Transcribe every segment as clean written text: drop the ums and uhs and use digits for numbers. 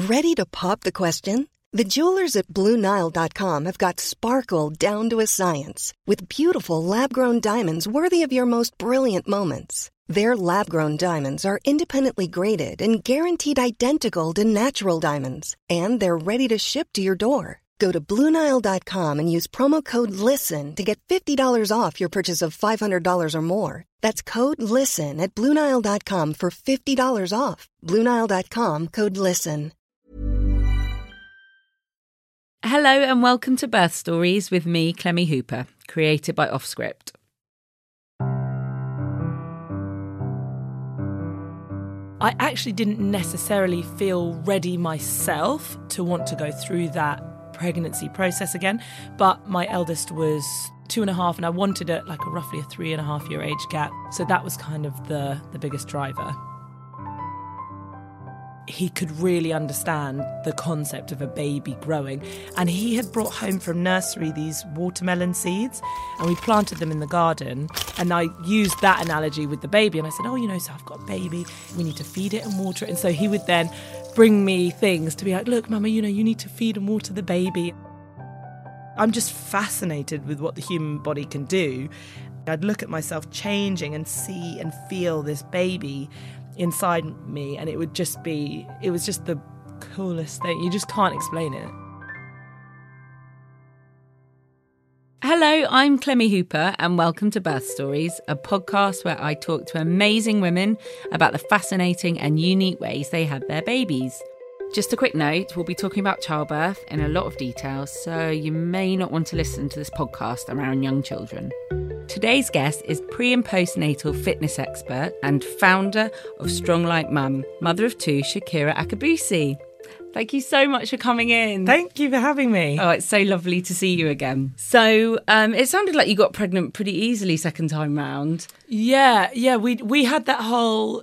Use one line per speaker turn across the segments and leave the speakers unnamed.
Ready to pop the question? The jewelers at BlueNile.com have got sparkle down to a science with beautiful lab-grown diamonds worthy of your most brilliant moments. Their lab-grown diamonds are independently graded and guaranteed identical to natural diamonds, and they're ready to ship to your door. Go to BlueNile.com and use promo code LISTEN to get $50 off your purchase of $500 or more. That's code LISTEN at BlueNile.com for $50 off. BlueNile.com, code LISTEN.
Hello and welcome to Birth Stories with me, Clemmy Hooper, created by Offscript.
I actually didn't necessarily feel ready myself to want to go through that pregnancy process again, but my eldest was 2.5 and I wanted it like roughly a 3.5 year age gap, so that was kind of the biggest driver. He could really understand the concept of a baby growing, and he had brought home from nursery these watermelon seeds and we planted them in the garden, and I used that analogy with the baby and I said, so I've got a baby, we need to feed it and water it. And so he would then bring me things to be like, look mama, you need to feed and water the baby. I'm just fascinated with what the human body can do. I'd look at myself changing and see and feel this baby inside me, and it was just the coolest thing. You just can't explain it.
Hello, I'm Clemmy Hooper and welcome to Birth Stories, a podcast where I talk to amazing women about the fascinating and unique ways they had their babies. Just a quick note, we'll be talking about childbirth in a lot of detail, so you may not want to listen to this podcast around young children. Today's guest is pre- and postnatal fitness expert and founder of Strong Like Mum, mother of two, Shakira Akabusi. Thank you so much for coming in.
Thank you for having me.
Oh, it's so lovely to see you again. So it sounded like you got pregnant pretty easily second time round.
Yeah, we had that whole,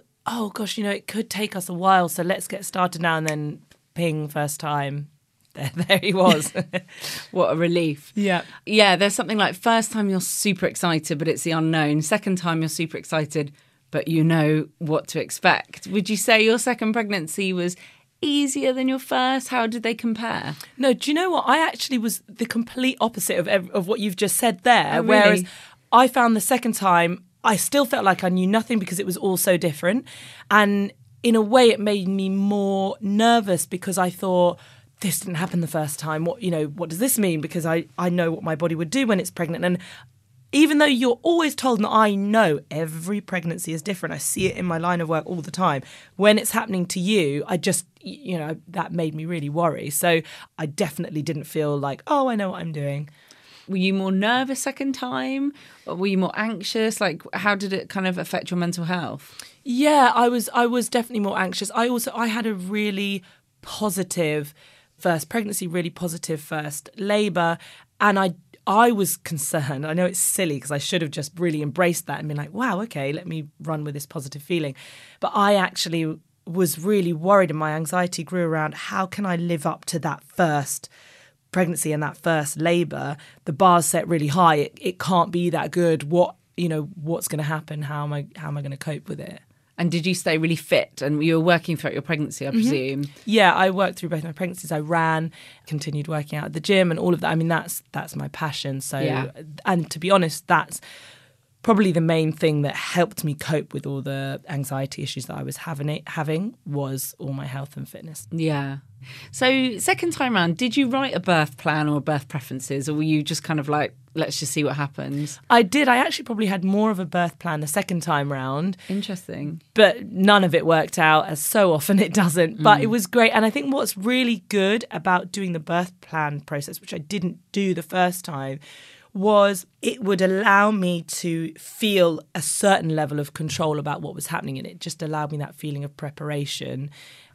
it could take us a while, so let's get started now, and then ping, first time. There he was.
What a relief.
Yeah.
Yeah, there's something like first time you're super excited, but it's the unknown. Second time you're super excited, but you know what to expect. Would you say your second pregnancy was easier than your first? How did they compare?
No, do you know what? I actually was the complete opposite of what you've just said there.
Oh, really?
Whereas I found the second time, I still felt like I knew nothing because it was all so different. And in a way, it made me more nervous because I thought, this didn't happen the first time. What does this mean? Because I know what my body would do when it's pregnant. And even though you're always told, and I know every pregnancy is different, I see it in my line of work all the time. When it's happening to you, I just, that made me really worry. So I definitely didn't feel like, I know what I'm doing.
Were you more nervous second time? Or were you more anxious? Like, how did it kind of affect your mental health?
Yeah, I was definitely more anxious. I had a really positive first pregnancy, really positive first labour, and I was concerned. I know it's silly because I should have just really embraced that and been like, wow, okay, let me run with this positive feeling. But I actually was really worried, and my anxiety grew around how can I live up to that first pregnancy and that first labour. The bar's set really high. It can't be that good. What's going to happen? How am I going to cope with it?
And did you stay really fit? And you were working throughout your pregnancy, I presume?
Yeah, I worked through both my pregnancies. I ran, continued working out at the gym and all of that. I mean, that's my passion. So, yeah. And to be honest, that's probably the main thing that helped me cope with all the anxiety issues that I was having was all my health and fitness.
Yeah. So second time round, did you write a birth plan or birth preferences, or were you just kind of like, let's just see what happens?
I did. I actually probably had more of a birth plan the second time round.
Interesting.
But none of it worked out, as so often it doesn't. But it was great. And I think what's really good about doing the birth plan process, which I didn't do the first time, was it would allow me to feel a certain level of control about what was happening. And it just allowed me that feeling of preparation.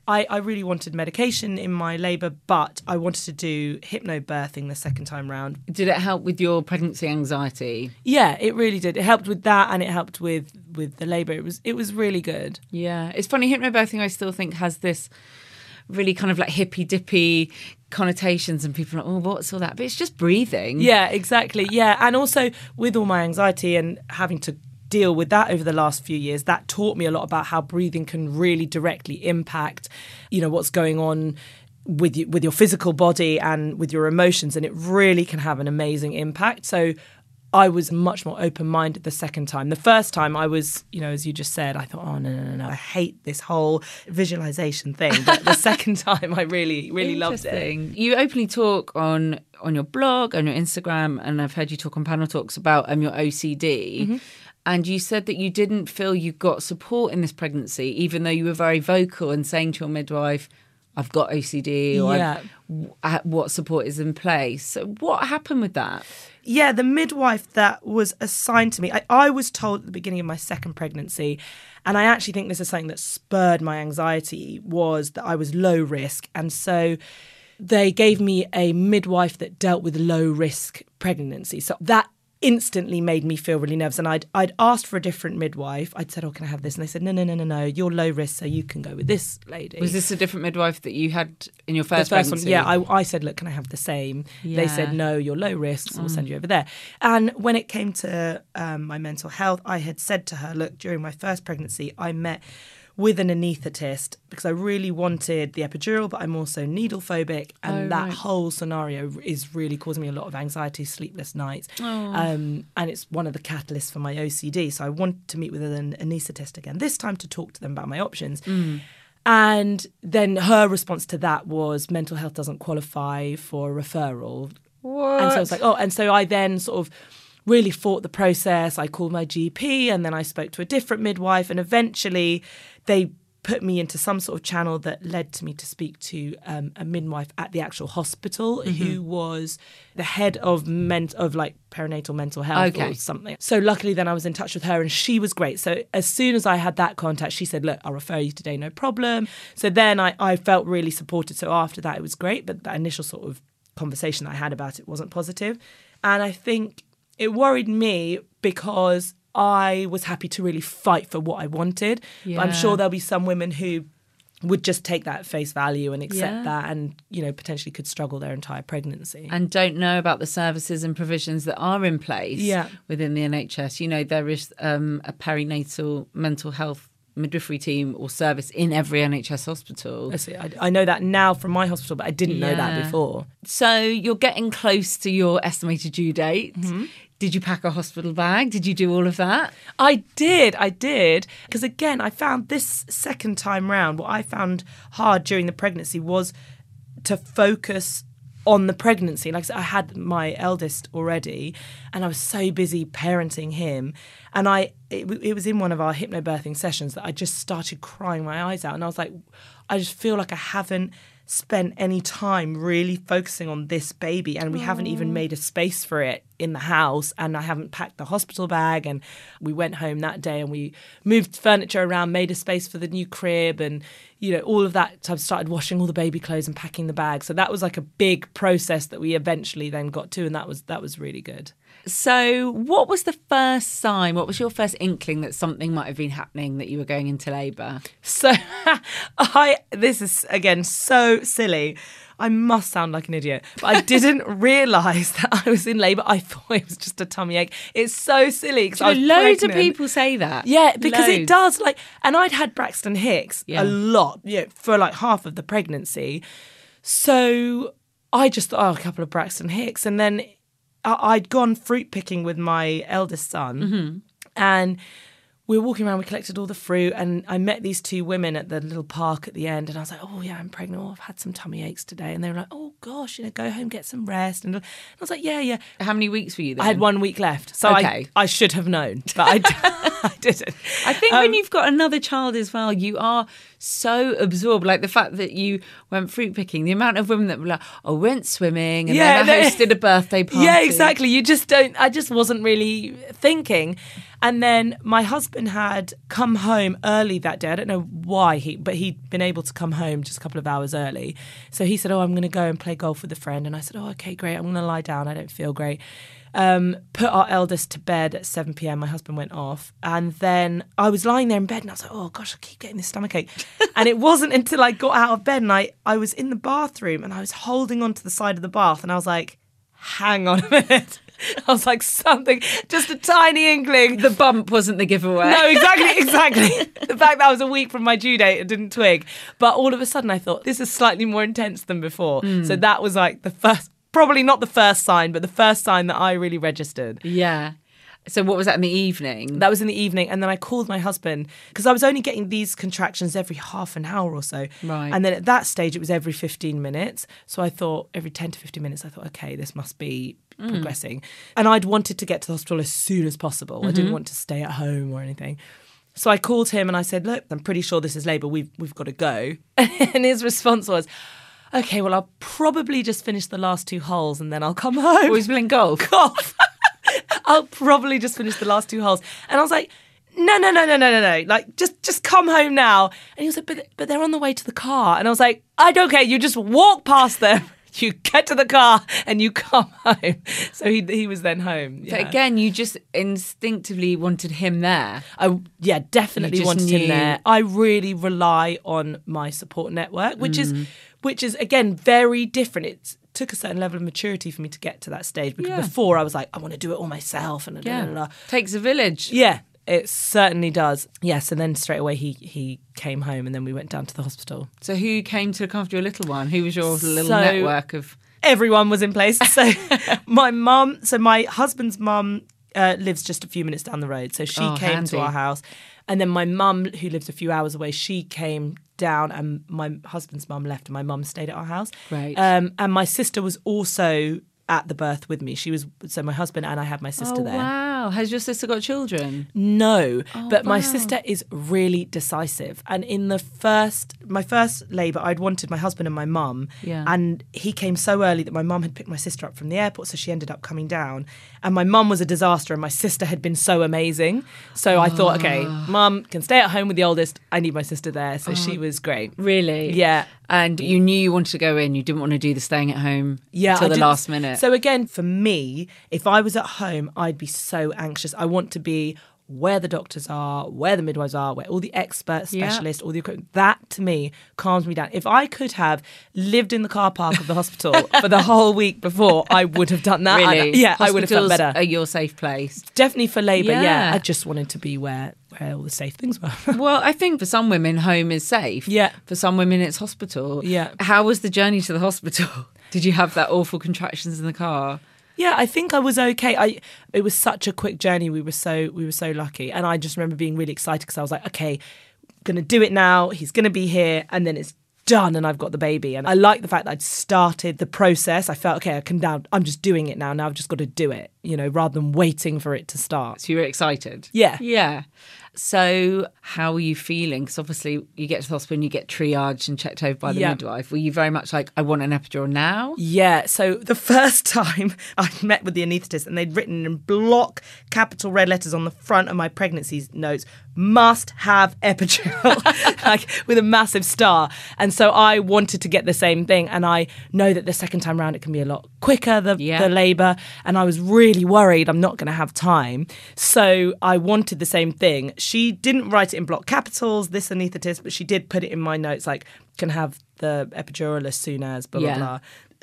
I really wanted medication in my labour, but I wanted to do hypnobirthing the second time round.
Did it help with your pregnancy anxiety?
Yeah, it really did. It helped with that, and it helped with the labour. It was really good.
Yeah, it's funny. Hypnobirthing, I still think, has this really kind of like hippy-dippy connotations, and people are like, oh, what's all that? But it's just breathing.
Yeah, exactly. Yeah, and also with all my anxiety and having to deal with that over the last few years. That taught me a lot about how breathing can really directly impact, what's going on with your physical body and with your emotions, and it really can have an amazing impact. So I was much more open-minded the second time. The first time I was, as you just said, I thought, oh, no, I hate this whole visualization thing. But the second time I really, really loved it.
You openly talk on your blog, on your Instagram, and I've heard you talk on panel talks about your OCD. Mm-hmm. And you said that you didn't feel you got support in this pregnancy, even though you were very vocal and saying to your midwife, I've got OCD, or what support is in place. So what happened with that?
Yeah, the midwife that was assigned to me, I was told at the beginning of my second pregnancy, and I actually think this is something that spurred my anxiety, was that I was low risk. And so they gave me a midwife that dealt with low risk pregnancy. So that instantly made me feel really nervous. And I'd asked for a different midwife. I'd said, can I have this? And they said, no, you're low risk, so you can go with this lady.
Was this a different midwife that you had in your first pregnancy?
One, yeah, I said, look, can I have the same? Yeah. They said, no, you're low risk, so we'll send you over there. And when it came to my mental health, I had said to her, look, during my first pregnancy, I met with an anaesthetist because I really wanted the epidural, but I'm also needle phobic, and that whole scenario is really causing me a lot of anxiety, sleepless nights, and it's one of the catalysts for my OCD. So I wanted to meet with an anaesthetist again, this time to talk to them about my options. And then her response to that was mental health doesn't qualify for a referral.
What?
And so I was like, and so I then sort of really fought the process. I called my GP, and then I spoke to a different midwife, and eventually they put me into some sort of channel that led to me to speak to a midwife at the actual hospital who was the head of perinatal mental health or something. So luckily then I was in touch with her, and she was great. So as soon as I had that contact, she said, look, I'll refer you today, no problem. So then I felt really supported. So after that it was great, but that initial sort of conversation I had about it wasn't positive. And I think it worried me because I was happy to really fight for what I wanted. Yeah. But I'm sure there'll be some women who would just take that at face value and accept that, and potentially could struggle their entire pregnancy
and don't know about the services and provisions that are in place within the NHS. There is a perinatal mental health midwifery team or service in every NHS hospital.
I know that now from my hospital, but I didn't know that before.
So you're getting close to your estimated due date. Mm-hmm. Did you pack a hospital bag? Did you do all of that?
I did. Because again, I found this second time round, what I found hard during the pregnancy was to focus on the pregnancy. Like I said, I had my eldest already, and I was so busy parenting him. And it was in one of our hypnobirthing sessions that I just started crying my eyes out. And I was like, I just feel like I haven't spent any time really focusing on this baby, and we haven't even made a space for it in the house, and I haven't packed the hospital bag. And we went home that day and we moved furniture around, made a space for the new crib, and all of that. So I've started washing all the baby clothes and packing the bag. So that was like a big process that we eventually then got to, and that was really good.
So what was the first sign? What was your first inkling that something might have been happening, that you were going into labour?
So this is, again, so silly. I must sound like an idiot, but I didn't realise that I was in labour. I thought it was just a tummy ache. It's so silly.
Loads of people say that.
Yeah, because it does. And I'd had Braxton Hicks a lot, for half of the pregnancy. So I just thought, a couple of Braxton Hicks. And then I'd gone fruit picking with my eldest son, and we were walking around, we collected all the fruit, and I met these two women at the little park at the end, and I was like, oh yeah, I'm pregnant, I've had some tummy aches today. And they were like, oh gosh, go home, get some rest. And I was like, yeah.
How many weeks were you then?
I had 1 week left. So I should have known, but I didn't.
I think when you've got another child as well, you are so absorbed. Like the fact that you went fruit picking, the amount of women that were like, I went swimming, and then I hosted a birthday party.
Yeah, exactly. You just don't, I just wasn't really thinking. And then my husband had come home early that day. I don't know why, but he'd been able to come home just a couple of hours early. So he said, I'm going to go and play golf with a friend. And I said, okay, great. I'm going to lie down. I don't feel great. Put our eldest to bed at 7 p.m. My husband went off. And then I was lying there in bed and I was like, oh gosh, I keep getting this stomachache. And it wasn't until I got out of bed and I was in the bathroom and I was holding onto the side of the bath and I was like, hang on a minute. I was like, something, just a tiny inkling.
The bump wasn't the giveaway.
No, exactly. The fact that I was a week from my due date and didn't twig. But all of a sudden I thought, this is slightly more intense than before. So that was like the first, probably not the first sign, but the first sign that I really registered.
Yeah. So what was that in the evening?
That was in the evening. And then I called my husband because I was only getting these contractions every half an hour or so.
Right.
And then at that stage, it was every 15 minutes. So I thought every 10 to 15 minutes, I thought, okay, this must be progressing. And I'd wanted to get to the hospital as soon as possible. I didn't want to stay at home or anything. So I called him and I said, look, I'm pretty sure this is labour. We've got to go. And his response was, okay, well, I'll probably just finish the last 2 holes and then I'll come home.
Oh, he's playing golf.
Golf. I'll probably just finish the last 2 holes. And I was like, no. Like, just come home now. And he was like, but they're on the way to the car. And I was like, I don't care. You just walk past them. You get to the car and you come home. So he was then home. Yeah.
But again, you just instinctively wanted him there.
I definitely
You just
wanted him
knew.
there. I really rely on my support network, which is again very different. It took a certain level of maturity for me to get to that stage because before I was like, I want to do it all myself and
Takes a village.
Yeah, it certainly does. Yes, and then straight away he came home and then we went down to the hospital.
So who came to look after your little one? Who was your little
So-
network of...
Everyone was in place. So my husband's mum lives just a few minutes down the road. So she came
handy.
to our house. And then my mum, who lives a few hours away, she came down and my husband's mum left and my mum stayed at our house.
Great.
And my sister was also at the birth with me. So my husband and I had my sister there.
Wow. Has your sister got children?
No, but my
wow.
sister is really decisive. And in my first labour, I'd wanted my husband and my mum.
Yeah.
And he came so early that my mum had picked my sister up from the airport, so she ended up coming down. And my mum was a disaster and my sister had been so amazing. So I thought, okay, mum can stay at home with the oldest. I need my sister there. So she was great.
Really?
Yeah.
And you knew you wanted to go in. You didn't want to do the staying at home till
I
the
did-
last minute.
So again, for me, if I was at home, I'd be so anxious. I want to be where the doctors are, where the midwives are, where all the expert specialists, all the equipment. That to me calms me down. If I could have lived in the car park of the hospital for the whole week before, I would have done that.
Really?
I would have felt
Hospitals
better.
are your safe place.
Definitely for labour,
Yeah.
yeah. I just wanted to be where all the safe things were.
Well, I think for some women, home is safe.
Yeah.
For some women, it's hospital.
Yeah.
How was the journey to the hospital? Did you have that awful contractions in the car?
Yeah, I think I was okay. It was such a quick journey. We were so lucky, and I just remember being really excited because I was like, okay, going to do it now. He's going to be here, and then it's done, and I've got the baby. And I like the fact that I'd started the process. I felt okay. I'm just doing it now. Now I've just got to do it, rather than waiting for it to start.
So you were excited?
Yeah.
Yeah. So how were you feeling? Because obviously you get to the hospital and you get triaged and checked over by the
Yeah.
midwife. Were you very much like, I want an epidural now?
Yeah, so the first time I met with the anaesthetist and they'd written in block capital red letters on the front of my pregnancy notes, must have epidural, like with a massive star. And so I wanted to get the same thing. And I know that the second time round it can be a lot quicker, the labour. And I was really worried I'm not going to have time. So I wanted the same thing. She didn't write it in block capitals, this anaesthetist, but she did put it in my notes, like, can have the epidural as soon as blah, blah, blah.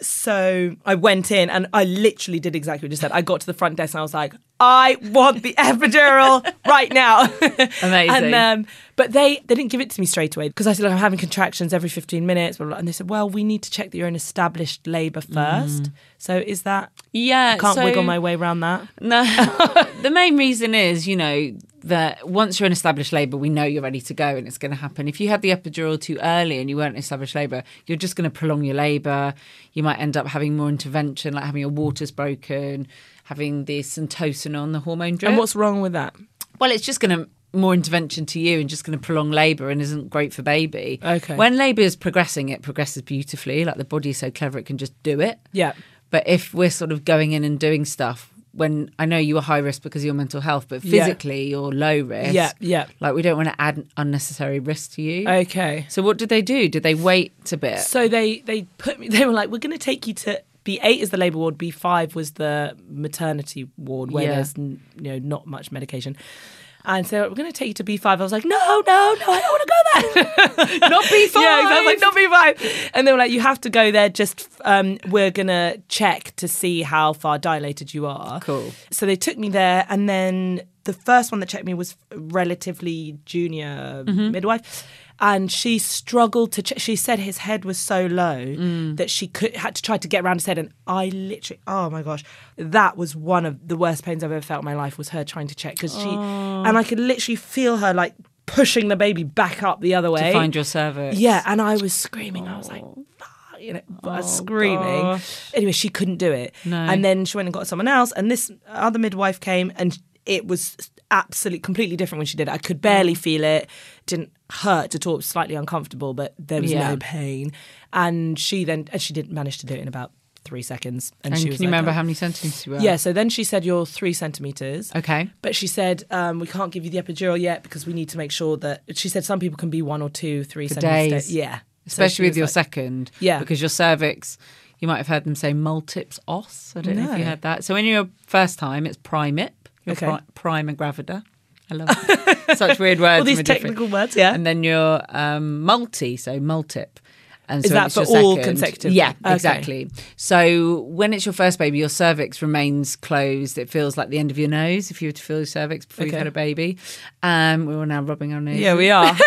So I went in and I literally did exactly what you said. I got to the front desk and I was like, I want the epidural right now.
Amazing.
But they didn't give it to me straight away because I said, I'm having contractions every 15 minutes. Blah, blah, blah. And they said, well, we need to check that you're in established labour first. So is that...
Yeah.
I can't wiggle my way around that.
No. The main reason is, that once you're in established labour, we know you're ready to go and it's going to happen. If you had the epidural too early and you weren't in established labour, you're just going to prolong your labour. You might end up having more intervention, like having your waters broken, having the Syntocin on the hormone drip.
And what's wrong with that?
Well, it's just going to more intervention to you and just going to prolong labour and isn't great for baby.
Okay.
When labour is progressing, it progresses beautifully. Like the body is so clever, it can just do it.
Yeah.
But if we're sort of going in and doing stuff, when I know you were high risk because of your mental health, but physically you're low risk.
Yeah.
Like we don't want to add unnecessary risk to you.
Okay.
So what did they do? Did they wait a bit?
So they put me, they were like, we're going to take you to B8 is the labour ward, B5 was the maternity ward where there's not much medication. And so, we're going to take you to B5. I was like, no, I don't want to go there.
Not B5.
Yeah, I was like, not B5. And they were like, you have to go there, just we're going to check to see how far dilated you are.
Cool.
So they took me there, and then the first one that checked me was relatively junior midwife. And she struggled to check. She said his head was so low that she had to try to get around his head. And I literally, oh my gosh, that was one of the worst pains I've ever felt in my life, was her trying to check. Because and I could literally feel her like pushing the baby back up the other way.
To find your cervix.
Yeah, and I was screaming. I was like, fuck, you know, I was screaming.
Gosh.
Anyway, she couldn't do it.
No.
And then she went and got someone else. And this other midwife came, and it was absolutely completely different when she did it. I could barely feel it. Didn't hurt at all. It was slightly uncomfortable, but there was no pain. And she didn't manage to do it in about 3 seconds. And she was
can you remember how many centimetres you were?
Yeah, so then she said, you're 3 centimetres.
Okay.
But she said, we can't give you the epidural yet because we need to make sure that... She said some people can be 1 or 2, 3 centimetres.
Days.
Yeah.
Especially
So
with your second.
Yeah.
Because your cervix, you might have heard them say multips os. I don't know if you heard that. So when you're first time, it's primip. Your prima gravida. I love it. Such weird words.
All these technical words, yeah.
And then you're multi, so multip. And so
is that for all consecutive?
Yeah, exactly. So when it's your first baby, your cervix remains closed. It feels like the end of your nose if you were to feel your cervix before you've had a baby. We're all now rubbing our noses.
Yeah, we are.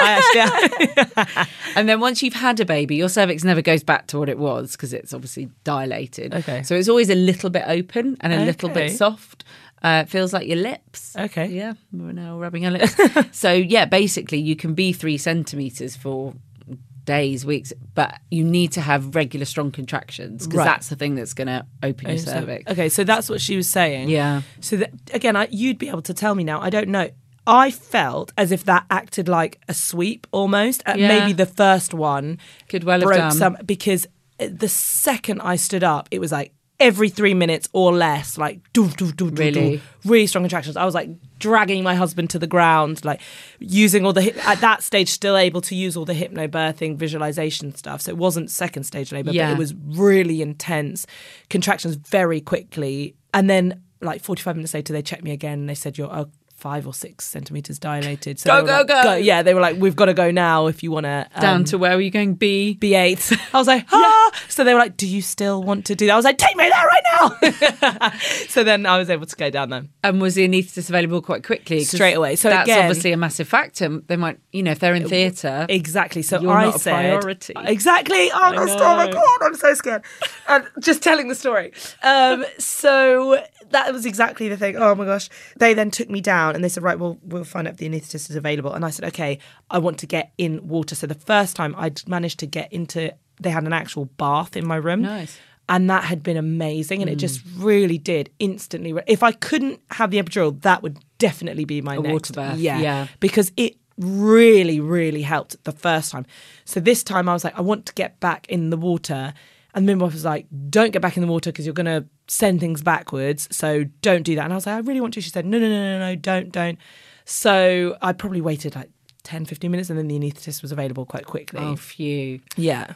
And then once you've had a baby, your cervix never goes back to what it was because it's obviously dilated.
Okay.
So it's always a little bit open and a little bit soft. It feels like your lips.
Okay.
Yeah, we're now rubbing our lips. So, yeah, basically you can be 3 centimetres for days, weeks, but you need to have regular strong contractions because that's the thing that's going to open your cervix.
Okay, so that's what she was saying.
Yeah.
So, again, you'd be able to tell me now. I don't know. I felt as if that acted like a sweep almost. Maybe the first one
could well have done.
Because the second I stood up, it was like, every 3 minutes or less, like really strong contractions. I was like dragging my husband to the ground, like using all the at that stage still able to use all the hypnobirthing visualization stuff. So it wasn't second stage labour, but it was really intense contractions very quickly. And then like 45 minutes later, they checked me again and they said you're 5 or 6 centimetres dilated. So
go.
Yeah, they were like, we've got to go now if you want to...
Down to where were you going? B8.
I was like, So they were like, do you still want to do that? I was like, take me there right now. So then I was able to go down there.
And was the anaesthetist available quite quickly?
Straight away. So
that's
again,
obviously a massive factor. They might, if they're in theatre...
Exactly. So
you're not a priority.
Exactly. Oh my God, I'm so scared. And just telling the story. So... That was exactly the thing. Oh my gosh. They then took me down and they said, right, we'll find out if the anaesthetist is available. And I said, okay, I want to get in water. So the first time I'd managed to get into, they had an actual bath in my room.
Nice.
And that had been amazing. And it just really did instantly. If I couldn't have the epidural, that would definitely be my next.
Water bath.
Yeah. Because it really, really helped the first time. So this time I was like, I want to get back in the water. And the midwife was like, don't get back in the water because you're going to send things backwards. So don't do that. And I was like, I really want to. She said, no, don't. So I probably waited like 10, 15 minutes and then the anaesthetist was available quite quickly.
Oh, phew.
Yeah.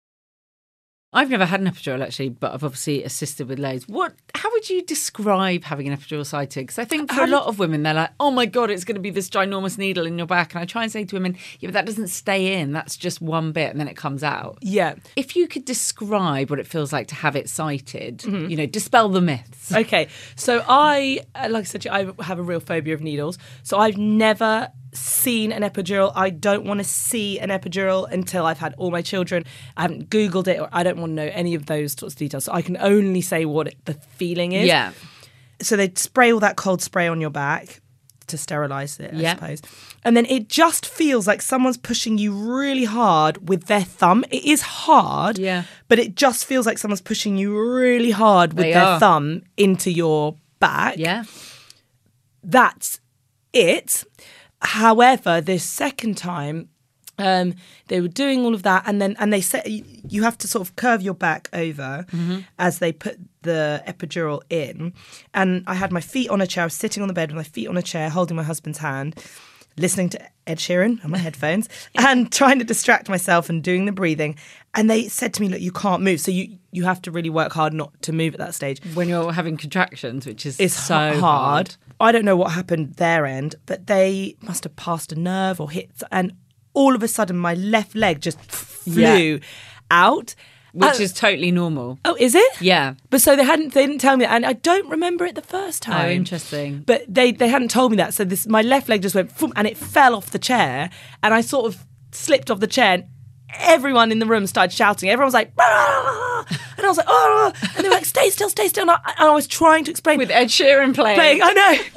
I've never had an epidural actually, but I've obviously assisted with loads. How would you describe having an epidural sited? Because I think for a lot of women, they're like, oh my God, it's going to be this ginormous needle in your back. And I try and say to women, yeah, but that doesn't stay in. That's just one bit and then it comes out.
Yeah.
If you could describe what it feels like to have it sited, dispel the myths.
Okay. So like I said, I have a real phobia of needles. So I've never seen an epidural. I don't want to see an epidural until I've had all my children. I haven't Googled it or I don't want to know any of those sorts of details. So I can only say what the feeling is.
Yeah.
So they'd spray all that cold spray on your back to sterilise it, I suppose. And then it just feels like someone's pushing you really hard with their thumb. It is hard, but it just feels like someone's pushing you really hard with their thumb into your back.
Yeah.
That's it. However, this second time, they were doing all of that, and they said you have to sort of curve your back over as they put the epidural in. And I had my feet on a chair. I was sitting on the bed with my feet on a chair, holding my husband's hand. listening to Ed Sheeran on my headphones and trying to distract myself and doing the breathing. And they said to me, look, you can't move. So you have to really work hard not to move at that stage.
When you're having contractions, which is
It's
so
hard. I don't know what happened their end, but they must have passed a nerve or hit. And all of a sudden, my left leg just flew out.
Which is totally normal.
Oh, is it?
Yeah.
But so they didn't tell me that, and I don't remember it the first time.
Oh, interesting.
But they hadn't told me that, so my left leg just went boom, and it fell off the chair, and I sort of slipped off the chair, and everyone in the room started shouting. Everyone was like, "Ah!" And I was like, "Oh!" And they were like, "Stay still, stay still." And I was trying to explain
With Ed Sheeran playing.
I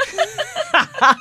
know.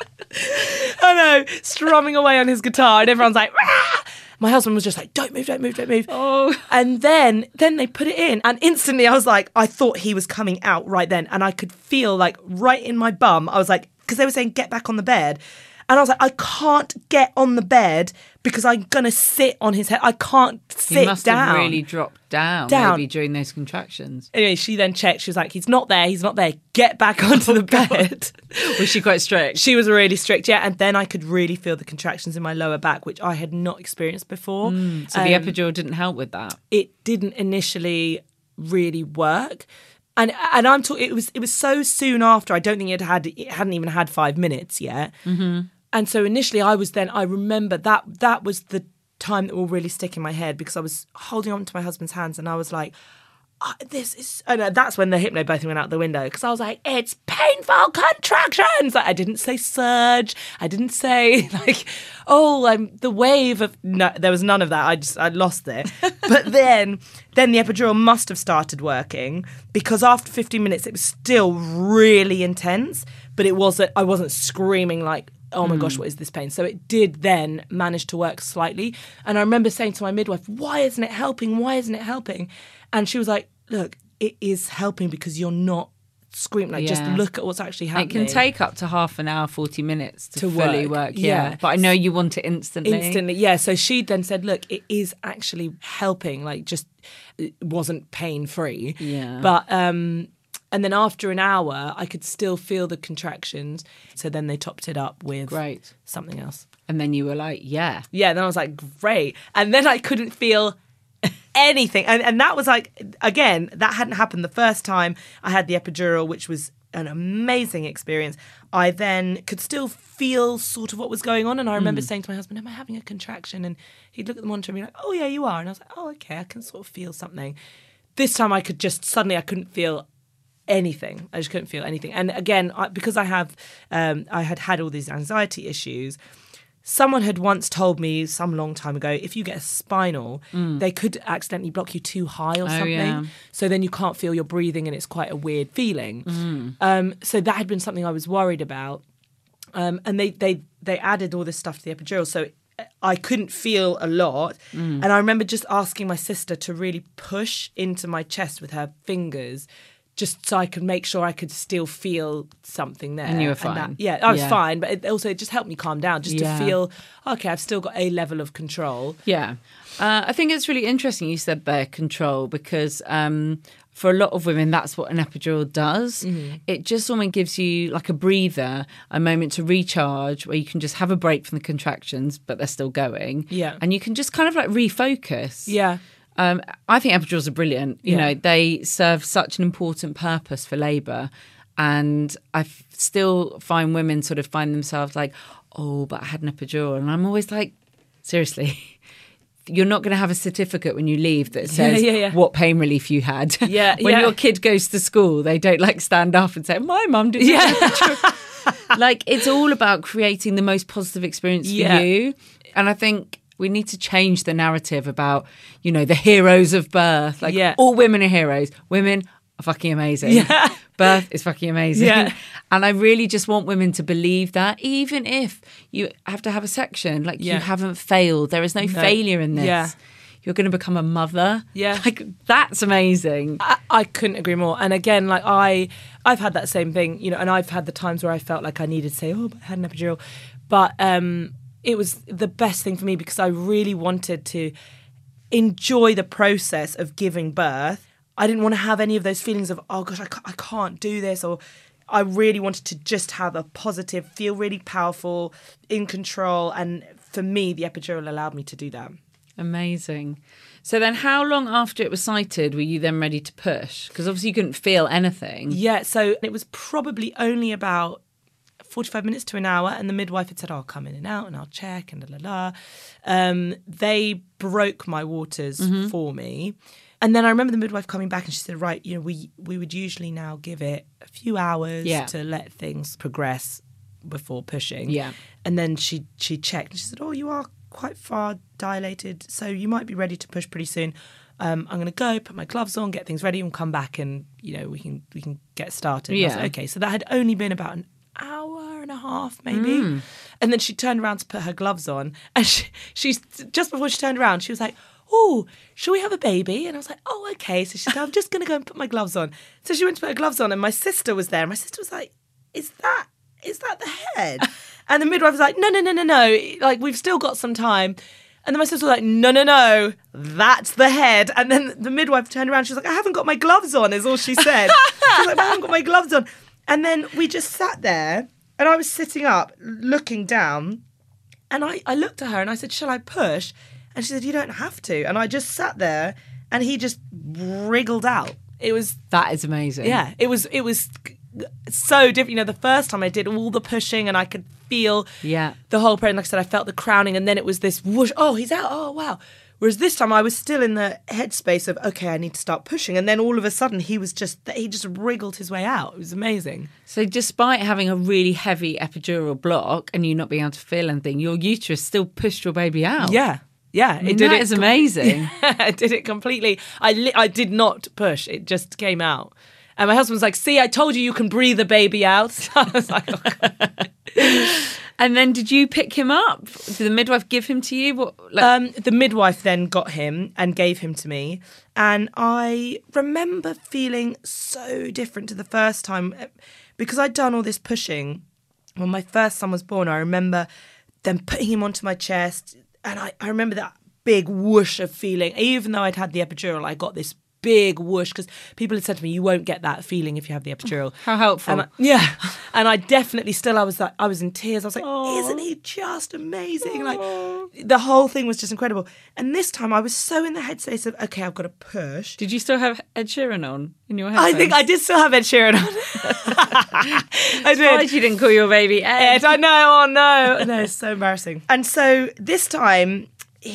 I know, strumming away on his guitar, and everyone's like, "Rah!" My husband was just like, don't move, don't move, don't move.
Oh.
And then they put it in, and instantly I was like, I thought he was coming out right then, and I could feel like right in my bum, I was like, because they were saying get back on the bed. And I was like, I can't get on the bed because I'm going to sit on his head. I can't sit down.
He must have really dropped down maybe during those contractions.
Anyway, she then checked. She was like, he's not there. Get back onto the bed.
Was she quite strict?
She was really strict, yeah. And then I could really feel the contractions in my lower back, which I had not experienced before.
So the epidural didn't help with that?
It didn't initially really work. And I'm talking. It was so soon after. I don't think it hadn't even had 5 minutes yet. Mm-hmm. And so initially, I remember that was the time that will really stick in my head, because I was holding on to my husband's hands, and I was like, this is. And that's when the hypnobirthing went out the window, because I was like, it's painful contractions. Like, I didn't say surge. I didn't say like, I'm the wave of. No, there was none of that. I lost it. But then the epidural must have started working, because after 15 minutes, it was still really intense. But it wasn't. I wasn't screaming like, oh my gosh, what is this pain? So it did then manage to work slightly. And I remember saying to my midwife, why isn't it helping? Why isn't it helping? And she was like, look, it is helping because you're not screaming. Like, just look at what's actually happening.
It can take up to half an hour, 40 minutes to fully work. Yeah. But I know you want it instantly.
Instantly, yeah. So she then said, look, it is actually helping. Like, just, it wasn't pain-free.
Yeah.
But, and then after an hour, I could still feel the contractions. So then they topped it up with something else.
And then you were like, yeah.
Yeah, then I was like, great. And then I couldn't feel anything. And that was like, again, that hadn't happened the first time I had the epidural, which was an amazing experience. I then could still feel sort of what was going on. And I remember saying to my husband, am I having a contraction? And he'd look at the monitor and be like, oh, yeah, you are. And I was like, oh, okay, I can sort of feel something. This time I couldn't feel anything. I just couldn't feel anything. And again, because I had all these anxiety issues, someone had once told me some long time ago, if you get a spinal, they could accidentally block you too high or something. Yeah. So then you can't feel your breathing, and it's quite a weird feeling. So that had been something I was worried about. And they added all this stuff to the epidural. So I couldn't feel a lot. And I remember just asking my sister to really push into my chest with her fingers, just so I could make sure I could still feel something there.
And you were fine.
I was fine. But it just helped me calm down, just to feel, okay, I've still got a level of control.
Yeah. I think it's really interesting you said there, control, because for a lot of women, that's what an epidural does. Mm-hmm. It just almost gives you like a breather, a moment to recharge, where you can just have a break from the contractions, but they're still going. Yeah. And you can just kind of like refocus.
Yeah.
I think epidurals are brilliant. You know, they serve such an important purpose for labour. And I still find women sort of find themselves like, oh, but I had an epidural. And I'm always like, seriously, you're not going to have a certificate when you leave that says what pain relief you had. When your kid goes to school, they don't like stand up and say, my mum did an epidural. Like, it's all about creating the most positive experience for you. And I think we need to change the narrative about, you know, the heroes of birth. Like, all women are heroes. Women are fucking amazing. Yeah. Birth is fucking amazing. Yeah. And I really just want women to believe that, even if you have to have a section, like you haven't failed. There is no failure in this. Yeah. You're going to become a mother. Yeah. Like, that's amazing.
I couldn't agree more. And again, like I've had that same thing, you know, and I've had the times where I felt like I needed to say, oh, but I had an epidural. But it was the best thing for me, because I really wanted to enjoy the process of giving birth. I didn't want to have any of those feelings of, oh gosh, I can't do this, or I really wanted to just have a positive, feel really powerful, in control. And for me, the epidural allowed me to do that.
Amazing. So then how long after it was sighted were you then ready to push? Because obviously you couldn't feel anything.
Yeah, so it was probably only about 45 minutes to an hour, and the midwife had said, I'll come in and out and I'll check and they broke my waters for me. And then I remember the midwife coming back and she said, right, we would usually now give it a few hours to let things progress before pushing.
Yeah.
And then she checked and she said, you are quite far dilated, so you might be ready to push pretty soon. I'm going to go put my gloves on, get things ready, and come back, and we can get started.
Yeah.
I was like, okay, so that had only been about an hour and a half, maybe. And then she turned around to put her gloves on, and she's just before she turned around, she was like, "Oh, shall we have a baby?" And I was like, "Oh, okay." So she said, "I'm just going to go and put my gloves on." So she went to put her gloves on, and my sister was there. My sister was like, "Is that the head?" And the midwife was like, no, like, we've still got some time. And then my sister was like, no, that's the head. And then the midwife turned around, she was like, I haven't got my gloves on, is all she said. She was like, I haven't got my gloves on. And then we just sat there, and I was sitting up, looking down, and I looked at her and I said, shall I push? And she said, you don't have to. And I just sat there, and he just wriggled out.
That is amazing.
Yeah, it was so different. The first time I did all the pushing and I could feel the whole prayer. And like I said, I felt the crowning, and then it was this whoosh. Oh, he's out. Oh, wow. Whereas this time I was still in the headspace of, okay, I need to start pushing. And then all of a sudden he just wriggled his way out. It was amazing.
So despite having a really heavy epidural block and you not being able to feel anything, your uterus still pushed your baby out.
Yeah. Yeah,
it did. That is amazing.
Yeah, it did it completely. I did not push. It just came out. And my husband was like, see, I told you can breathe the baby out. So I was like, oh, God.
And then did you pick him up? Did the midwife give him to you?
The midwife then got him and gave him to me. And I remember feeling so different to the first time because I'd done all this pushing. When my first son was born, I remember then putting him onto my chest. And I remember that big whoosh of feeling. Even though I'd had the epidural, I got this big whoosh because people had said to me, you won't get that feeling if you have the epidural.
How helpful.
And I definitely still, I was in tears. I was like, isn't he just amazing? Like, the whole thing was just incredible. And this time I was so in the headspace of, okay, I've got to push.
Did you still have Ed Sheeran on in your head?
I think I did still have Ed Sheeran on. I did.
Surprised you didn't call your baby Ed.
I know, oh no. No, it's so embarrassing. And so this time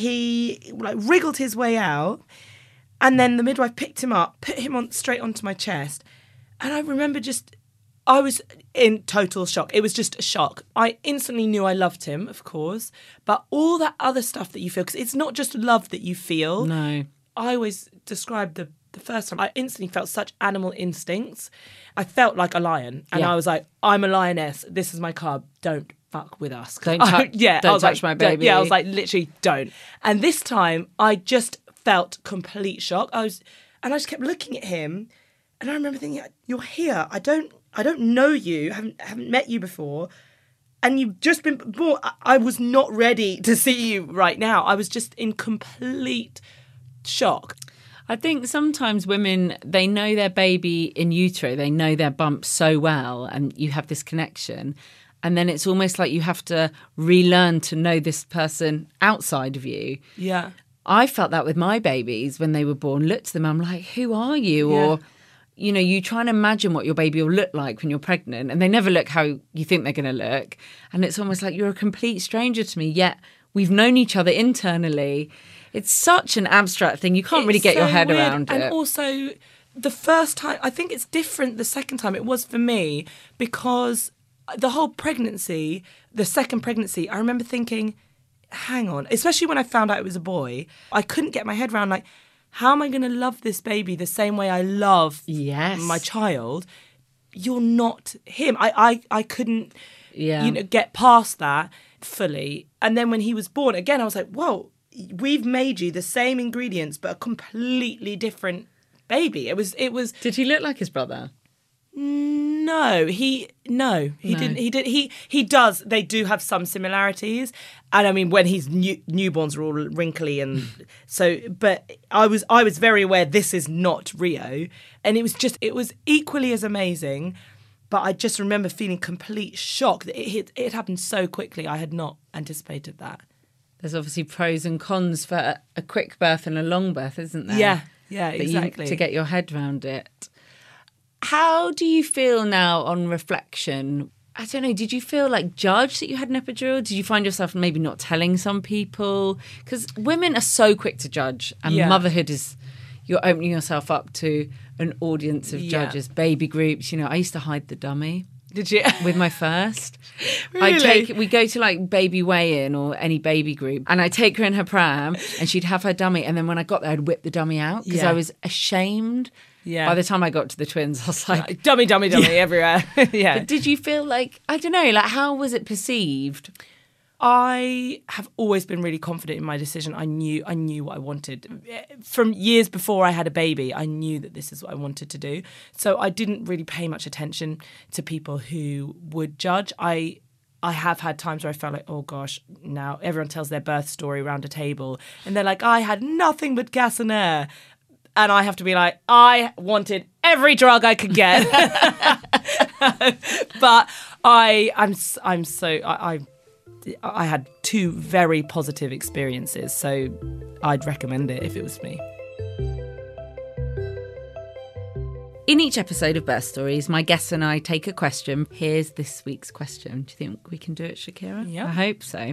he wriggled his way out. And then the midwife picked him up, put him on straight onto my chest. And I remember I was in total shock. It was just a shock. I instantly knew I loved him, of course. But all that other stuff that you feel, because it's not just love that you feel.
No.
I always described the first time, I instantly felt such animal instincts. I felt like a lion. And I was like, I'm a lioness. This is my cub. Don't fuck with us.
Don't touch my baby.
Yeah, I was like, literally, don't. And this time, I just felt complete shock. I just kept looking at him, and I remember thinking, "You're here. I don't know you. Haven't met you before, and you've just been born." I was not ready to see you right now. I was just in complete shock.
I think sometimes women, they know their baby in utero, they know their bump so well, and you have this connection. And then it's almost like you have to relearn to know this person outside of you.
Yeah.
I felt that with my babies when they were born. Looked to them, I'm like, who are you?
Yeah.
Or, you try and imagine what your baby will look like when you're pregnant, and they never look how you think they're going to look. And it's almost like you're a complete stranger to me, yet we've known each other internally. It's such an abstract thing. You can't really get your head
weird.
around it.
And also, the first time, I think it's different the second time it was for me, because the whole pregnancy, the second pregnancy, I remember thinking, hang on, especially when I found out it was a boy, I couldn't get my head around, like, how am I going to love this baby the same way I love my child? You're not him. I couldn't get past that fully. And then when he was born, again, I was like, whoa, we've made you the same ingredients, but a completely different baby. It was.
Did he look like his brother?
No, he didn't. He does. They do have some similarities, and I mean, when his newborns are all wrinkly, and so. But I was very aware this is not Rio, and it was equally as amazing. But I just remember feeling complete shock that it happened so quickly. I had not anticipated that.
There's obviously pros and cons for a quick birth and a long birth, isn't there?
Yeah, exactly.
To get your head around it. How do you feel now on reflection? I don't know, did you feel like judged that you had an epidural? Did you find yourself maybe not telling some people? Because women are so quick to judge, and motherhood is, you're opening yourself up to an audience of judges, baby groups. I used to hide the dummy.
Did you?
With my first.
Really?
We go to like baby weigh-in or any baby group, and I'd take her in her pram and she'd have her dummy, and then when I got there I'd whip the dummy out because I was ashamed. Yeah. By the time I got to the twins, I was like...
Dummy everywhere. Yeah.
But did you feel like, I don't know, like how was it perceived?
I have always been really confident in my decision. I knew what I wanted. From years before I had a baby, I knew that this is what I wanted to do. So I didn't really pay much attention to people who would judge. I have had times where I felt like, oh gosh, now everyone tells their birth story around a table and they're like, I had nothing but gas and air. And I have to be like, I wanted every drug I could get. But I had 2 very positive experiences, so I'd recommend it if it was me.
In each episode of Birth Stories, my guests and I take a question. Here's this week's question. Do you think we can do it, Shakira?
Yeah.
I hope so.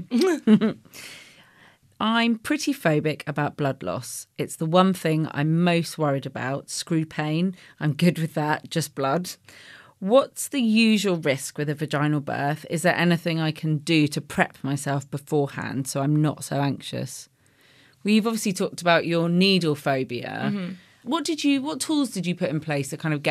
I'm pretty phobic about blood loss. It's the one thing I'm most worried about. Screw pain. I'm good with that. Just blood. What's the usual risk with a vaginal birth? Is there anything I can do to prep myself beforehand so I'm not so anxious? Well, you've obviously talked about your needle phobia. Mm-hmm. What tools did you put in place to kind of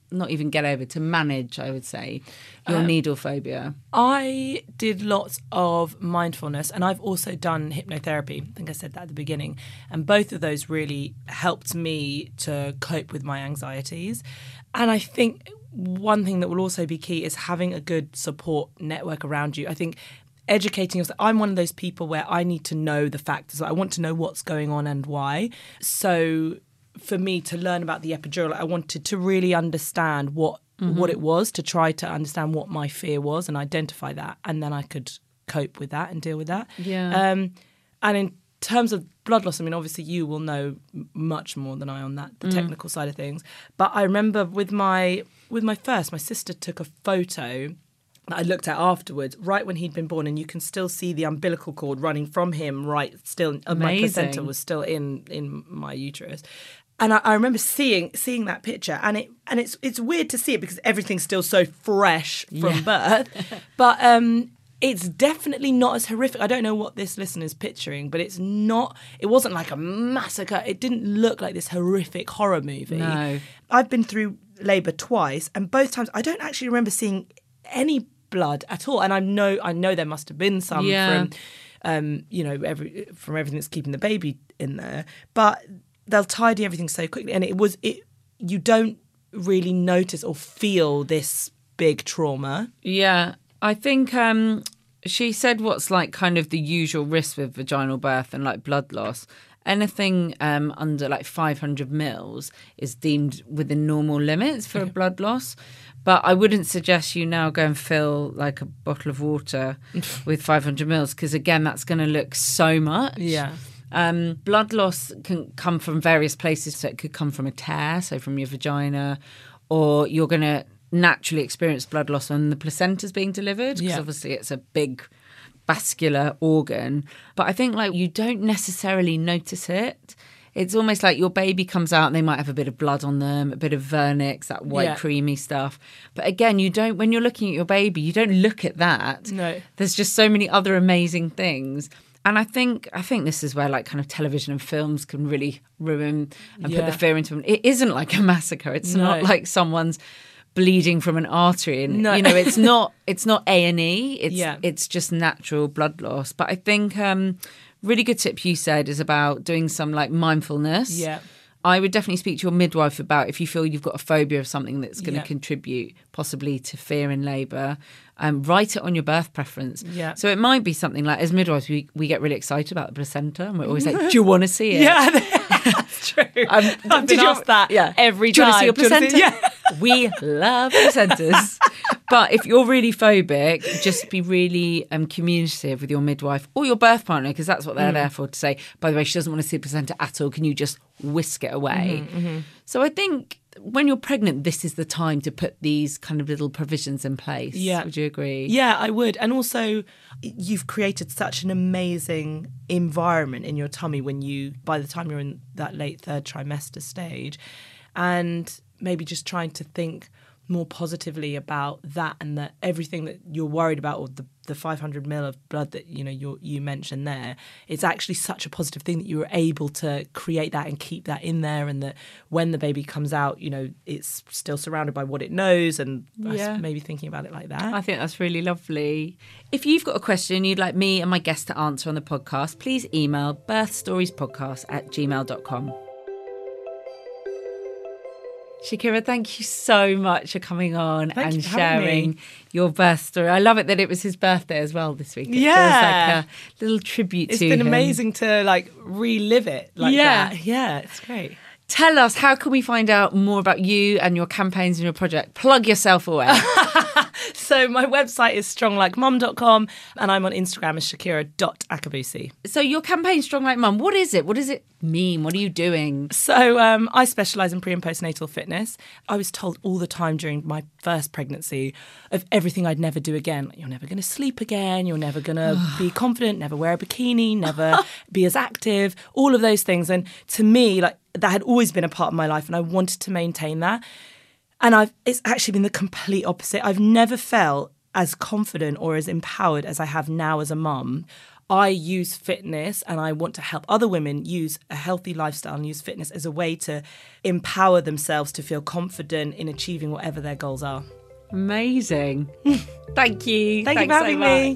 to manage, I would say, your needle phobia?
I did lots of mindfulness, and I've also done hypnotherapy. I think I said that at the beginning. And both of those really helped me to cope with my anxieties. And I think one thing that will also be key is having a good support network around you. I think educating yourself. I'm one of those people where I need to know the factors. I want to know what's going on and why. So for me to learn about the epidural, I wanted to really understand what it was, to try to understand what my fear was and identify that, and then I could cope with that and deal with that.
Yeah.
And in terms of blood loss, I mean, obviously you will know much more than I on that, the technical side of things. But I remember with my first, my sister took a photo that I looked at afterwards, right when he'd been born, and you can still see the umbilical cord running from him, right, still, my placenta was still in my uterus. And I remember seeing that picture, and it's weird to see it because everything's still so fresh from birth, but it's definitely not as horrific. I don't know what this listener's picturing, but it wasn't like a massacre. It didn't look like this horrific horror movie.
No. I've
been through labour twice, and both times I don't actually remember seeing any blood at all. And I know there must have been some from from everything that's keeping the baby in there, but they'll tidy everything so quickly, and you don't really notice or feel this big trauma.
Yeah, I think she said what's like kind of the usual risk with vaginal birth and like blood loss. Anything under like 500 mils is deemed within normal limits for blood loss. But I wouldn't suggest you now go and fill like a bottle of water with 500 mils because, again, that's going to look so much.
Yeah.
Blood loss can come from various places. So it could come from a tear, so from your vagina, or you're going to naturally experience blood loss when the placenta's being delivered because obviously it's a big vascular organ. But I think like you don't necessarily notice it. It's almost like your baby comes out and they might have a bit of blood on them, a bit of vernix, that white creamy stuff. But again, when you're looking at your baby, you don't look at that.
No.
There's just so many other amazing things. And I think this is where like kind of television and films can really ruin and put the fear into them. It isn't like a massacre. It's not like someone's bleeding from an artery, and it's not A&E. It's just natural blood loss. But I think really good tip you said is about doing some like mindfulness.
Yeah.
I would definitely speak to your midwife about if you feel you've got a phobia of something that's going to contribute possibly to fear in labour. Write it on your birth preference.
Yeah.
So it might be something like, as midwives, we get really excited about the placenta and we're always like, do you want to see it?
Yeah, that's true. I've been asked that every time.
Do you want to see your placenta? We love placentas. But if you're really phobic, just be really communicative with your midwife or your birth partner, because that's what they're there for, to say, by the way, she doesn't want to see the placenta at all. Can you just whisk it away? So I think when you're pregnant, this is the time to put these kind of little provisions in place. Yeah. Would you agree?
Yeah, I would. And also, you've created such an amazing environment in your tummy by the time you're in that late third trimester stage, and maybe just trying to think more positively about that, and that everything that you're worried about, or the 500 ml of blood that you mentioned there, it's actually such a positive thing that you were able to create that and keep that in there, and that when the baby comes out, it's still surrounded by what it knows, and maybe thinking about it like that.
I think that's really lovely. If you've got a question you'd like me and my guest to answer on the podcast, please email birthstoriespodcast@gmail.com. Shakira, thank you so much for coming on and sharing your birth story. I love it that it was his birthday as well this week. It feels like a little tribute to him.
It's been amazing to relive it like that. Yeah, it's great.
Tell us, how can we find out more about you and your campaigns and your project? Plug yourself away.
So my website is stronglikemum.com, and I'm on Instagram as shakira.akabusi.
So your campaign, Strong Like Mum, what is it? What does it mean? What are you doing?
So I specialise in pre- and postnatal fitness. I was told all the time during my first pregnancy of everything I'd never do again. You're never going to sleep again. You're never going to be confident, never wear a bikini, never be as active, all of those things. And to me, that had always been a part of my life, and I wanted to maintain that. And it's actually been the complete opposite. I've never felt as confident or as empowered as I have now as a mum. I use fitness, and I want to help other women use a healthy lifestyle and use fitness as a way to empower themselves to feel confident in achieving whatever their goals are.
Amazing. Thank you.
Thanks for having me.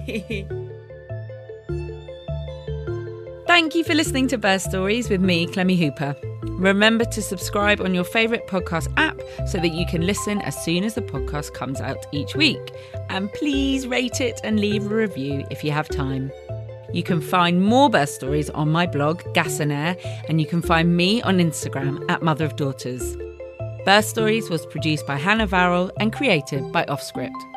Thank you for listening to Birth Stories with me, Clemmie Hooper. Remember to subscribe on your favourite podcast app so that you can listen as soon as the podcast comes out each week. And please rate it and leave a review if you have time. You can find more birth stories on my blog, Gas and Air, and you can find me on Instagram @Mother of Daughters. Birth Stories was produced by Hannah Varrell and created by Offscript.